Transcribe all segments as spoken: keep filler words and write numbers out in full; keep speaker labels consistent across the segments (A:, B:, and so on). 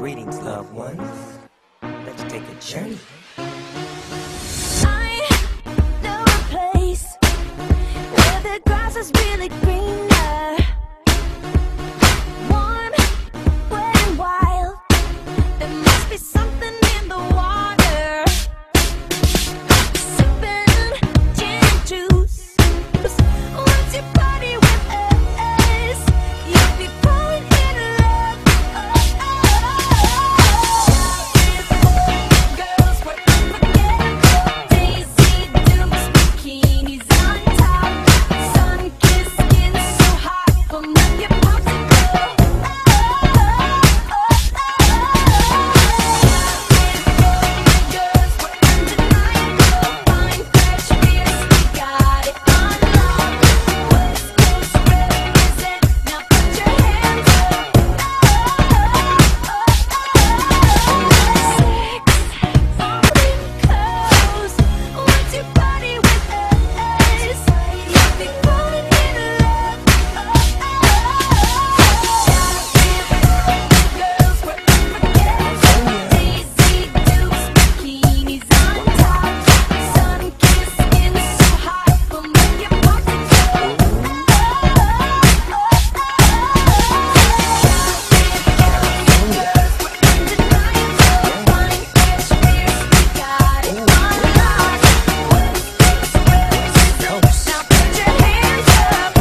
A: Greetings, loved ones. Let's take a journey.
B: I know a place where the grass is really greener, warm, wet and wild. There must be something in the water. Sipping gin and juice. Once you party with us, you'll be falling in love. Oh, oh, oh. Girls were unforgettable. Daisy Dukes, bikinis on top. Sun-kissed skin so hot, will make your popsicle. Oh, oh, oh, oh. Girls were undeniable. Fine, fresh, fierce, we got it on lock. West Coast represent, now put your hands up. Oh, oh, oh, oh. Sex, folding clothes. Once you party with us, you'll be falling in love. Oh, oh, oh. Girls were unforgettable. Daisy Dukes, bikinis on top. Sun-kissed skin so hot, will make your popsicle. Oh, oh, oh. Girls were undeniable. Fine, fresh, fierce, we got it on lock. West Coast represent, now put your hands up.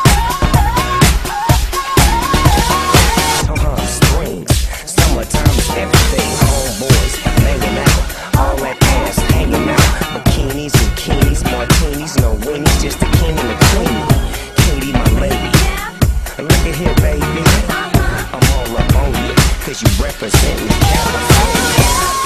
A: Uh-huh, springs, summertime is everything. Homeboys hanging out, all that ass hanging out. Bikinis, bikinis, martinis, no weenies, just the king and the queenie. Katie, my lady, look at here, baby. I'm all up on you, cause you represent me, California.